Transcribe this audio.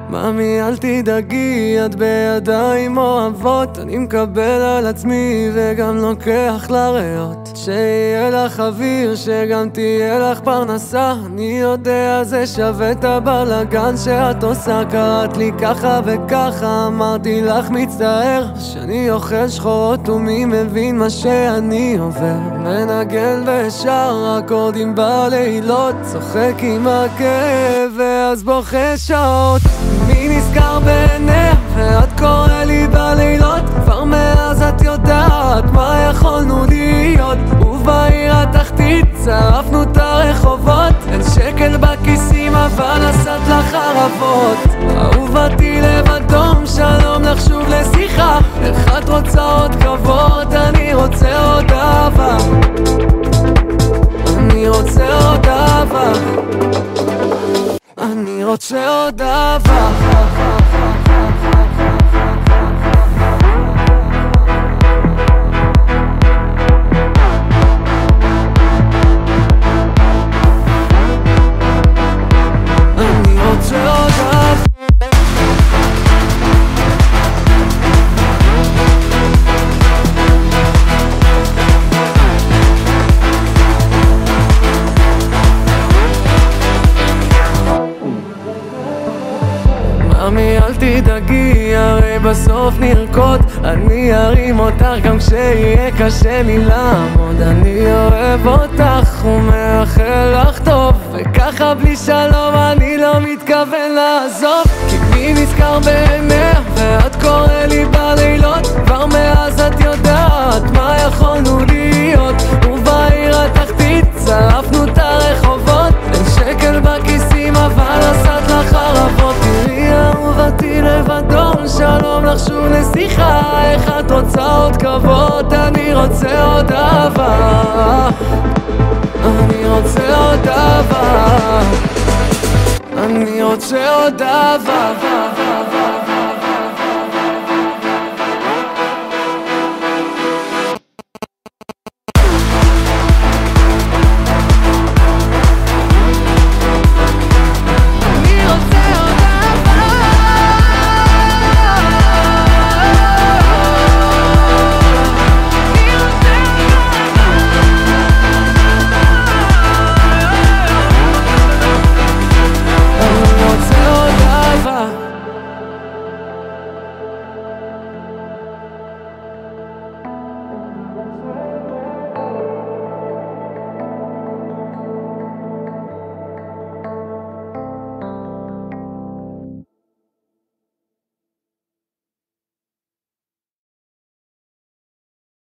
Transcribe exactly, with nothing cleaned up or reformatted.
מאמי אל תדאגי, את בידיים אוהבות. אני מקבל על עצמי וגם לוקח לריאות. שיהיה לך אוויר, שגם תהיה לך פרנסה. אני יודע זה שווה את הבלגן שאת עושה. קראת לי ככה וככה, אמרתי לך מצטער שאני אוכל שחורות ומי מבין מה שאני עובר. מנגן ושר אקורדים בלילות, צוחק עם הכאב ואז בוכה שעות. מי נזכר בעיניה ואת קורא לי בלילות. כבר מאז את יודעת מה יכולנו להיות. ובעיר התחתית צרפנו את הרחובות. אין שקל בכיסים אבל נסעת לחרבות. אהובתי לב אדום, שלום לך שוב לשיחה. איך את רוצה עוד כבוד? אני רוצה עוד אהבה. אני רוצה עוד אהבה. אני רוצה עוד אהבה. מאמי אל תדאגי, הרי בסוף נרקוד. אני ארים אותך גם כשיהיה קשה לי לעמוד. אני אוהב אותך ומאחל לך טוב, וככה בלי שלום אני לא מתכוון לעזוב. כי מי נזכר בעיניה ואת קורא לי בלילות. כבר מאז את יודעת מה יכולנו להיות. ובעיר התחתית צרפנו את הרחובות. אין שקל בכיסים אבל נסעת לחרבות. אהובתי לב אדום, שלום לך שוב לשיחה. איך את רוצה עוד כבוד? אני רוצה עוד אהבה. אני רוצה עוד אהבה. אני רוצה עוד אהבה.